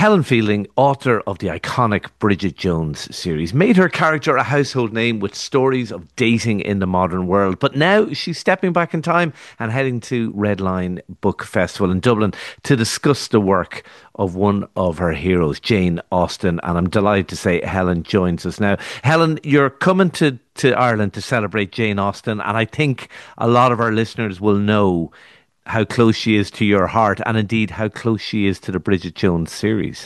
Helen Fielding, author of the iconic Bridget Jones series, made her character a household name with stories of dating in the modern world. But now she's stepping back in time and heading to Redline Book Festival in Dublin to discuss the work of one of her heroes, Jane Austen. And I'm delighted to say Helen joins us now. Helen, you're coming to Ireland to celebrate Jane Austen, and I think a lot of our listeners will know how close she is to your heart, and indeed how close she is to the Bridget Jones series.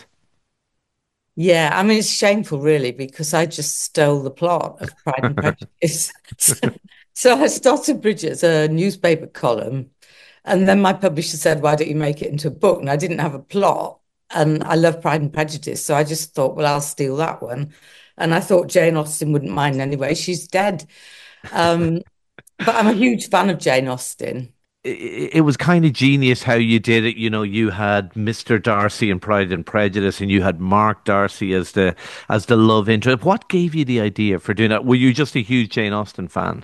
Yeah, I mean, it's shameful, really, because I just stole the plot of Pride and Prejudice. So I started Bridget as a newspaper column, and then my publisher said, "Why don't you make it into a book?" And I didn't have a plot, and I love Pride and Prejudice, so I just thought, well, I'll steal that one. And I thought Jane Austen wouldn't mind anyway. She's dead. Um, but I'm a huge fan of Jane Austen. It was kind of genius how you did it. You know, you had Mr. Darcy in Pride and Prejudice, and you had Mark Darcy as the love interest. What gave you the idea for doing that? Were you just a huge Jane Austen fan?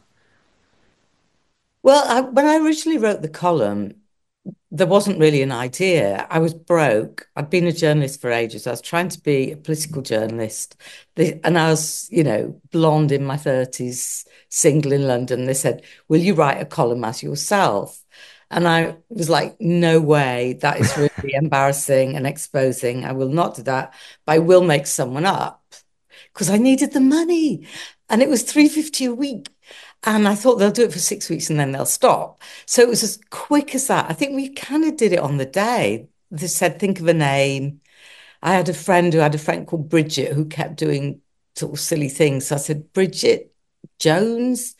Well, when I originally wrote the column, there wasn't really an idea. I was broke. I'd been a journalist for ages. I was trying to be a political journalist. And I was, blonde in my 30s, single in London. They said, "Will you write a column as yourself?" And I was like, "No way. That is really embarrassing and exposing. I will not do that, but I will make someone up because I needed the money." And it was 350 a week. And I thought they'll do it for 6 weeks and then they'll stop. So it was as quick as that. I think we kind of did it on the day. They said, think of a name. I had a friend who had a friend called Bridget who kept doing sort of silly things. So I said, Bridget Jones.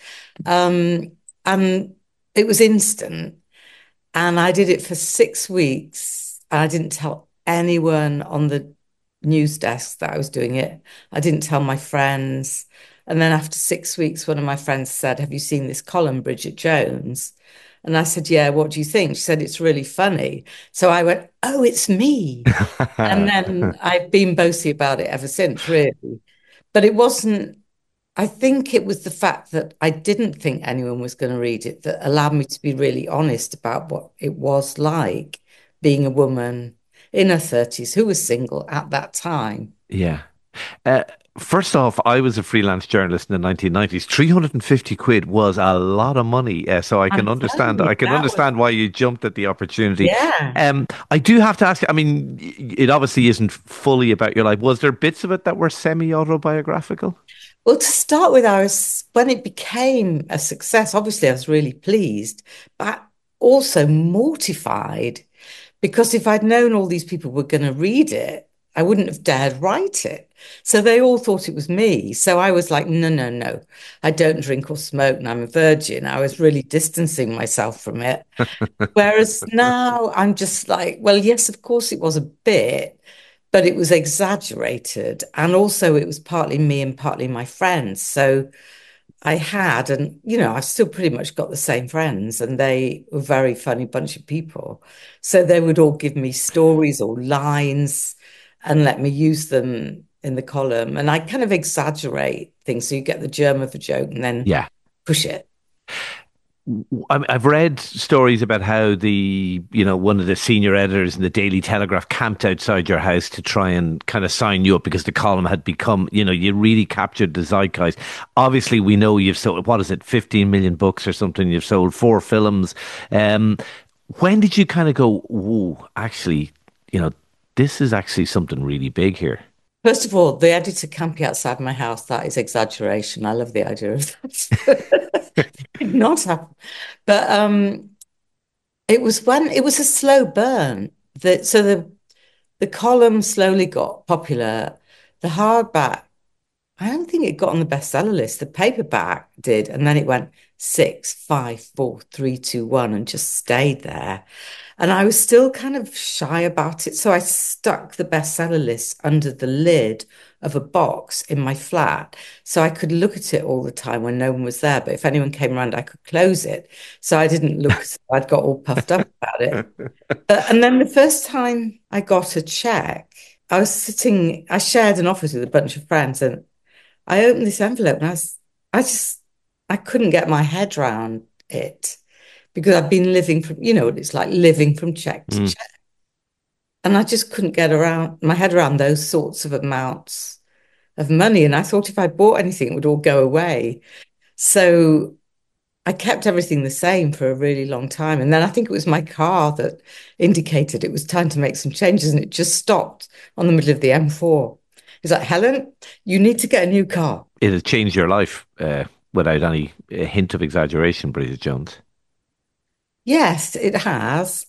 And it was instant. And I did it for 6 weeks. And I didn't tell anyone on the news desk that I was doing it. I didn't tell my friends. And then after 6 weeks, one of my friends said, "Have you seen this column, Bridget Jones?" And I said, "Yeah, what do you think?" She said, "It's really funny." So I went, "Oh, it's me." And then I've been boasty about it ever since, really. But it wasn't, I think it was the fact that I didn't think anyone was going to read it that allowed me to be really honest about what it was like being a woman in her 30s who was single at that time. Yeah. Uh, First off, I was a freelance journalist in the 1990s. 350 quid was a lot of money. So I'm telling you, I can that was, understand why you jumped at the opportunity. yeah. I do have to ask, I mean, it obviously isn't fully about your life. Was there bits of it that were semi-autobiographical? Well, to start with, when it became a success, obviously I was really pleased, but also mortified because if I'd known all these people were going to read it, I wouldn't have dared write it. So they all thought it was me. So I was like, no, no, no, I don't drink or smoke and I'm a virgin. I was really distancing myself from it. Whereas now I'm just like, well, yes, of course it was a bit, but it was exaggerated. And also it was partly me and partly my friends. So I had, and I've still pretty much got the same friends, and they were a very funny bunch of people. So they would all give me stories or lines and let me use them in the column. And I kind of exaggerate things. So you get the germ of a joke and then Yeah. push it. I've read stories about how one of the senior editors in the Daily Telegraph camped outside your house to try and kind of sign you up because the column had become, you really captured the zeitgeist. Obviously, we know you've sold, what is it, 15 million books or something. You've sold four films. Um, when did you kind of go, whoa, actually, you know, this is actually something really big here? First of all, the editor camping outside my house, that is exaggeration. I love the idea of that. Did not happen. But it was a slow burn. The column slowly got popular. The hardback, I don't think it got on the bestseller list. The paperback did, and then it went six, five, four, three, two, one, and just stayed there. And I was still kind of shy about it. So I stuck the bestseller list under the lid of a box in my flat. So I could look at it all the time when no one was there. But if anyone came around, I could close it. So I didn't look as if I'd got all puffed up about it. And then the first time I got a check, I shared an office with a bunch of friends and I opened this envelope and I couldn't get my head around it because I've been living from, what it's like living from check to Mm. check. and I just couldn't get around my head around those sorts of amounts of money. And I thought if I bought anything, it would all go away. So I kept everything the same for a really long time. And then I think it was my car that indicated it was time to make some changes. And it just stopped on the middle of the M4. It's like, Helen, you need to get a new car. It has changed your life without any hint of exaggeration, Bridget Jones. Yes, it has.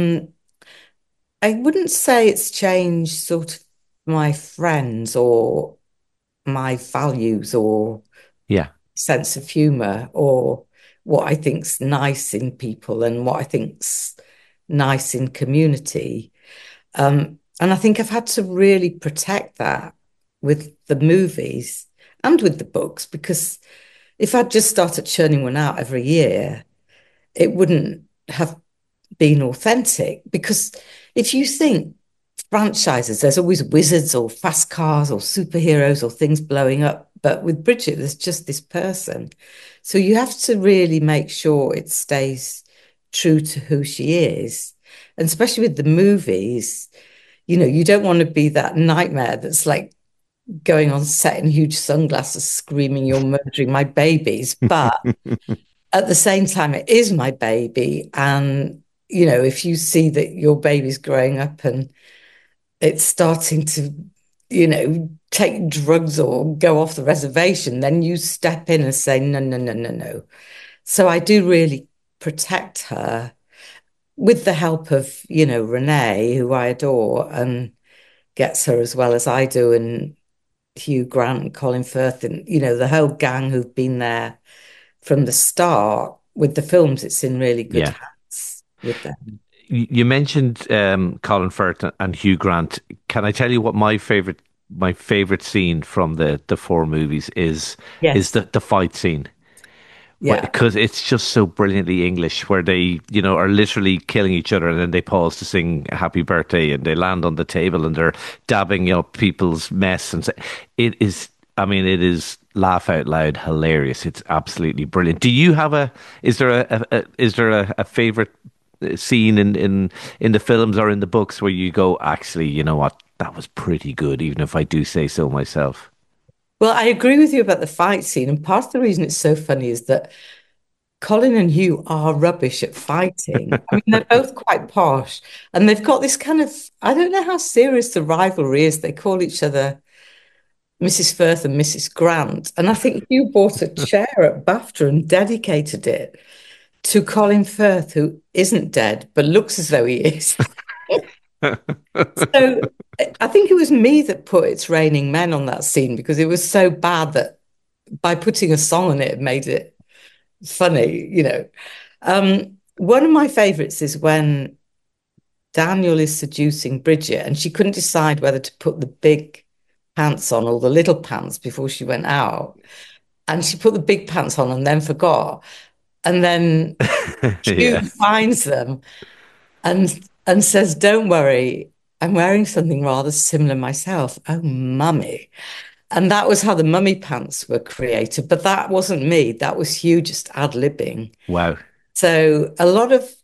I wouldn't say it's changed sort of my friends or my values or Yeah, sense of humor or what I think's nice in people and what I think's nice in community. And I think I've had to really protect that with the movies and with the books because if I'd just started churning one out every year, it wouldn't have been authentic. Because if you think franchises, there's always wizards or fast cars or superheroes or things blowing up. But with Bridget, there's just this person. So you have to really make sure it stays true to who she is. And especially with the movies, you don't want to be that nightmare that's like going on set in huge sunglasses, screaming, "You're murdering my babies." But at the same time, it is my baby. And, if you see that your baby's growing up and it's starting to, take drugs or go off the reservation, then you step in and say, no, no, no, no, no. So I do really protect her with the help of, Renee, who I adore and gets her as well as I do, and Hugh Grant and Colin Firth, and, the whole gang who've been there from the start with the films. It's in really good yeah. hands with them. You mentioned Colin Firth and Hugh Grant. Can I tell you what my favorite scene from the four movies is Yes. the fight scene? Yeah. Because it's just so brilliantly English, where they, are literally killing each other, and then they pause to sing "Happy Birthday," and they land on the table, and they're dabbing, people's mess, and it is. I mean, it is laugh out loud hilarious. It's absolutely brilliant. Do you have a? Is there a favorite scene in the films or in the books where you go, actually, you know what, that was pretty good, even if I do say so myself? Well, I agree with you about the fight scene. And part of the reason it's so funny is that Colin and Hugh are rubbish at fighting. I mean, they're both quite posh and they've got this kind of, I don't know how serious the rivalry is. They call each other Mrs. Firth and Mrs. Grant. And I think Hugh bought a chair at BAFTA and dedicated it to Colin Firth, who isn't dead, but looks as though he is. So I think it was me that put It's Raining Men on that scene because it was so bad that by putting a song on it, it made it funny. One of my favorites is when Daniel is seducing Bridget and she couldn't decide whether to put the big pants on or the little pants before she went out. And she put the big pants on and then forgot. And then Hugh Yeah. finds them and says, "Don't worry, I'm wearing something rather similar myself." Oh, mummy. And that was how the mummy pants were created. But that wasn't me. That was Hugh just ad-libbing. Wow. So a lot of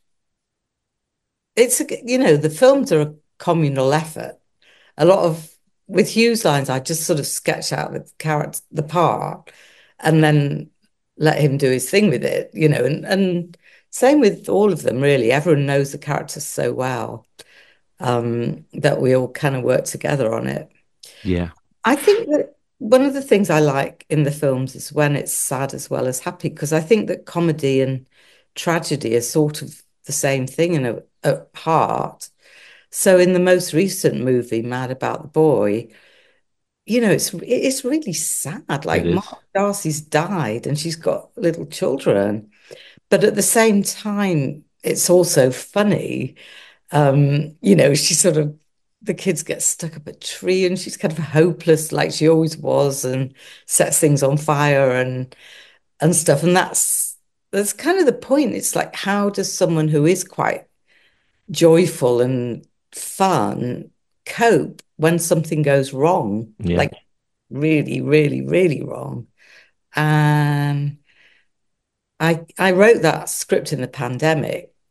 the films are a communal effort. A lot of with Hugh's lines, I just sort of sketch out the character, the part, and then let him do his thing with it. And same with all of them, really. Everyone knows the characters so well that we all kind of work together on it. Yeah. I think that one of the things I like in the films is when it's sad as well as happy, because I think that comedy and tragedy are sort of the same thing at heart. So in the most recent movie, Mad About the Boy, it's really sad. It Like Mark is. Darcy's died and she's got little children, but at the same time, it's also funny. She sort of the kids get stuck up a tree and she's kind of hopeless, like she always was, and sets things on fire and stuff. And that's kind of the point. It's like, how does someone who is quite joyful and fun cope when something goes wrong, Yeah. like really, really, really wrong? And I wrote that script in the pandemic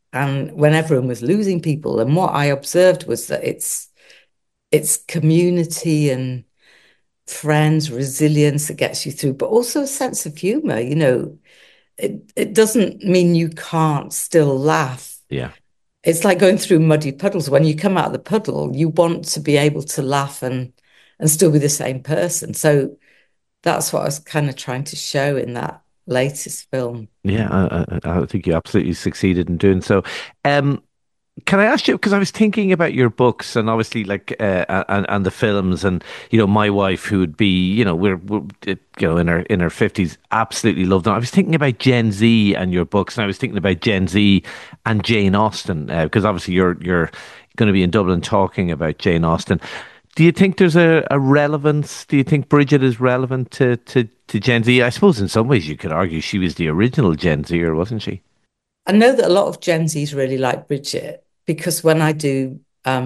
and when everyone was losing people. And what I observed was that it's community and friends, resilience that gets you through, but also a sense of humor. It doesn't mean you can't still laugh. Yeah. It's like going through muddy puddles. When you come out of the puddle, you want to be able to laugh and still be the same person. So that's what I was kind of trying to show in that latest film. Yeah, I think you absolutely succeeded in doing so. Um, Can I ask you, because I was thinking about your books and obviously like and the films and my wife who would be we're in her 50s absolutely loved them. I was thinking about Gen Z and your books, and I was thinking about Gen Z and Jane Austen because obviously you're going to be in Dublin talking about Jane Austen. Do you think there's a relevance? Do you think Bridget is relevant to Gen Z? I suppose in some ways you could argue she was the original Gen Zer, wasn't she? I know that a lot of Gen Zs really like Bridget because when I do,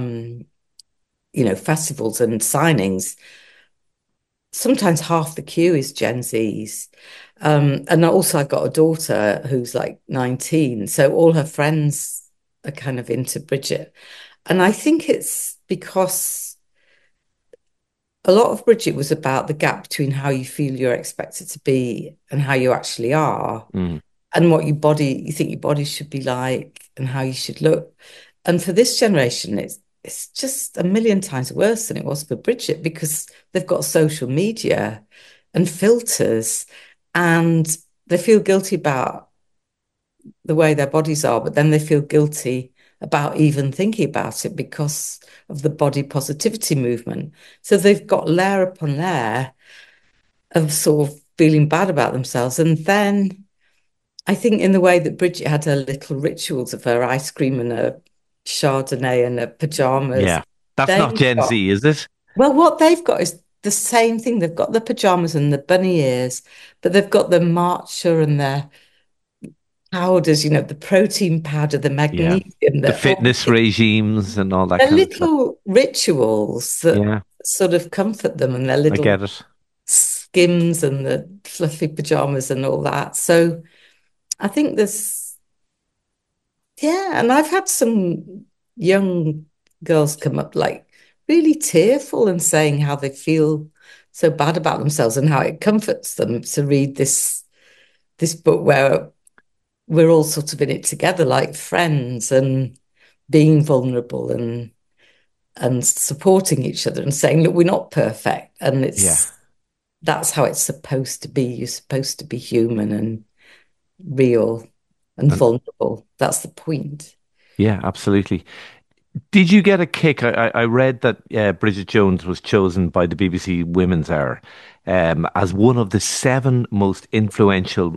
festivals and signings, sometimes half the queue is Gen Zs. And also, I've got a daughter who's like 19, so all her friends are kind of into Bridget. And I think it's because a lot of Bridget was about the gap between how you feel you're expected to be and how you actually are, Mm, and what you think your body should be like and how you should look. And for this generation, it's just a million times worse than it was for Bridget because they've got social media and filters and they feel guilty about the way their bodies are, but then they feel guilty about even thinking about it because of the body positivity movement. So they've got layer upon layer of sort of feeling bad about themselves. And then I think in the way that Bridget had her little rituals of her ice cream and her Chardonnay and her pajamas, yeah, that's not they've Gen got, Z, is it? well, what they've got is the same thing. They've got the pajamas and the bunny ears, but they've got the matcha and their powders, the protein powder, the Yeah. magnesium, The all fitness regimes and all that their kind of stuff. little rituals that Yeah, sort of comfort them and their I little get it. skims and the fluffy pajamas and all that. So I think yeah, and I've had some young girls come up like really tearful and saying how they feel so bad about themselves and how it comforts them to read this book where we're all sort of in it together like friends and being vulnerable and supporting each other and saying, look, we're not perfect. And Yeah. that's how it's supposed to be. You're supposed to be human and real and And vulnerable. That's the point. yeah, absolutely. Did you get a kick? I read that Bridget Jones was chosen by the BBC Women's Hour as one of the seven most influential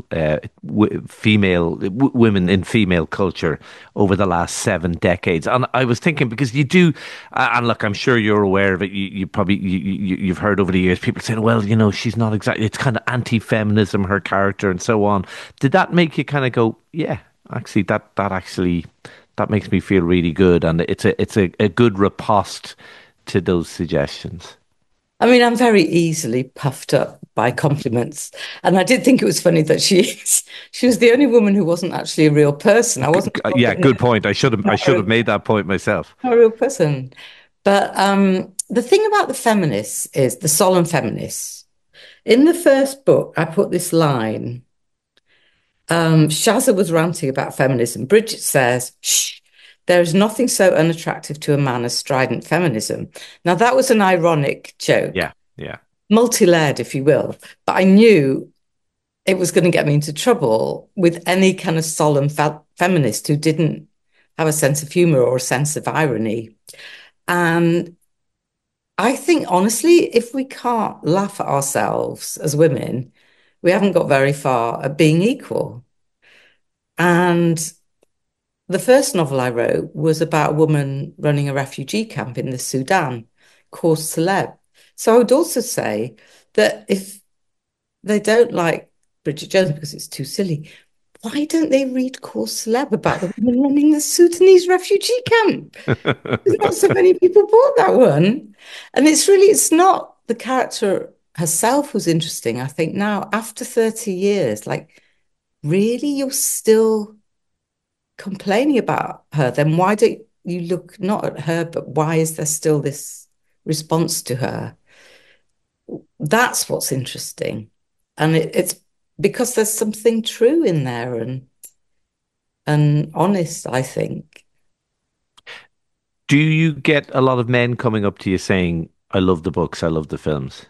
women in female culture over the last 7 decades. And I was thinking because you do, and look, I'm sure you're aware of it. You probably you've heard over the years people saying, well, she's not exactly. It's kind of anti-feminism, her character, and so on. Did that make you kind of go, yeah, actually, that actually that makes me feel really good, and it's a good riposte to those suggestions. I mean, I'm very easily puffed up by compliments. And I did think it was funny that she was the only woman who wasn't actually a real person. I wasn't sure Yeah, that no, good point. I should have made that point myself. not a real person. But the thing about the feminists is the solemn feminists. In the first book, I put this line. Shazza was ranting about feminism. Bridget says, shh, there is nothing so unattractive to a man as strident feminism. Now, that was an ironic joke, Yeah, yeah, multi-layered, if you will. But I knew it was going to get me into trouble with any kind of solemn feminist who didn't have a sense of humor or a sense of irony. And I think, honestly, if we can't laugh at ourselves as women, we haven't got very far at being equal. And the first novel I wrote was about a woman running a refugee camp in the Sudan, called Celeb. So I would also say that if they don't like Bridget Jones because it's too silly, why don't they read Cause Celeb about the woman running the Sudanese refugee camp? Not so many people bought that one. And it's not the character herself who's interesting. I think now, after 30 years, like, really, you're still complaining about her, then why don't you look not at her, but why is there still this response to her? That's what's interesting. And it's because there's something true in there and honest, I think. Do you get a lot of men coming up to you saying, I love the books, I love the films?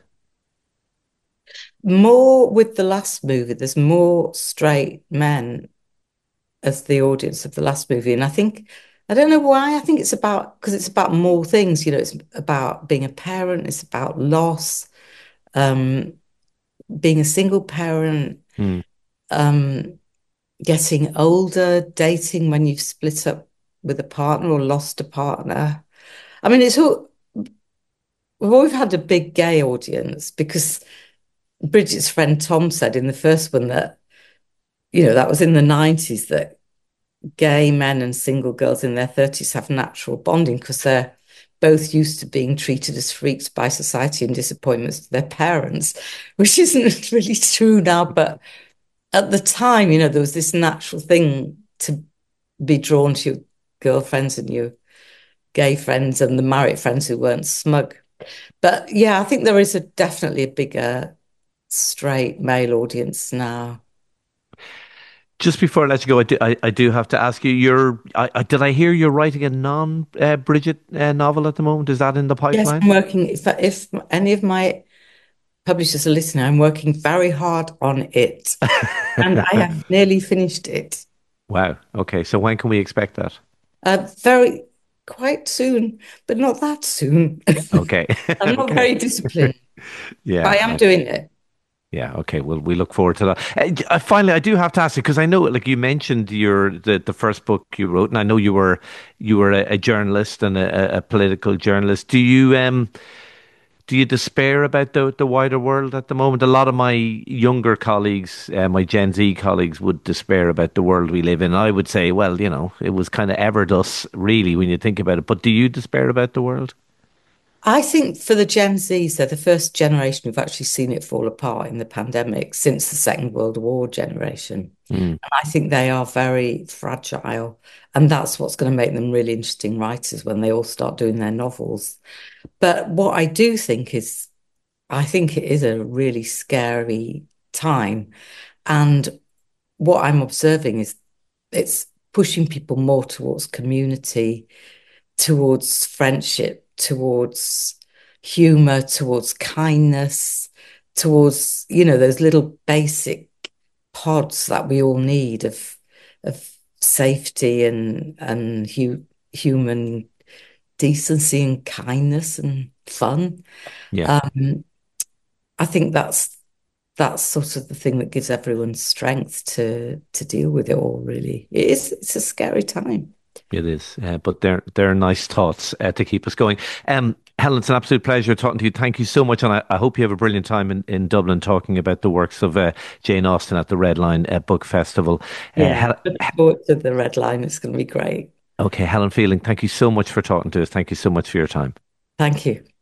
More with the last movie, there's more straight men as the audience of the last movie. And I think, I don't know why, I think it's about, because it's about more things, it's about being a parent, it's about loss, um, being a single parent, Hmm. um, getting older, dating when you've split up with a partner or lost a partner. I mean, it's all, we've always had a big gay audience because Bridget's friend Tom said in the first one that, that was in the 90s that gay men and single girls in their 30s have natural bonding because they're both used to being treated as freaks by society and disappointments to their parents, which isn't really true now. But at the time, there was this natural thing to be drawn to your girlfriends and your gay friends and the married friends who weren't smug. But yeah, I think there is definitely a bigger straight male audience now. Just before I let you go, I do have to ask you, did I hear you're writing a non-Bridget novel at the moment? Is that in the Yes, pipeline? I'm working. If any of my publishers are listening, I'm working very hard on it, and I have nearly finished it. Wow. Okay. So when can we expect that? Very quite soon, but not that soon. Okay. I'm not Okay. very disciplined, but I Yeah. am doing it. Yeah. Okay. Well, we look forward to that. Finally, I do have to ask you because I know, like you mentioned, the first book you wrote, and I know you were a journalist and a political journalist. Do you despair about the wider world at the moment? A lot of my younger colleagues, my Gen Z colleagues, would despair about the world we live in. I would say, well, it was kind of ever thus, really, when you think about it. But do you despair about the world? I think for the Gen Zs, they're the first generation who've actually seen it fall apart in the pandemic since the Second World War generation. Mm, And I think they are very fragile. And that's what's going to make them really interesting writers when they all start doing their novels. But what I do think is, I think it is a really scary time. And what I'm observing is it's pushing people more towards community, towards friendship, towards humor, towards kindness, towards, those little basic pods that we all need of safety and human decency and kindness and fun. yeah, Um, I think that's sort of the thing that gives everyone strength to deal with it all, really. It's a scary time. it is. But they're nice thoughts to keep us going. Helen, it's an absolute pleasure talking to you. Thank you so much, and I hope you have a brilliant time in Dublin talking about the works of Jane Austen at the Red Line Book Festival. Yeah, look forward to the red line. It's going to be great. Okay, Helen Fielding, thank you so much for talking to us. Thank you so much for your time. Thank you.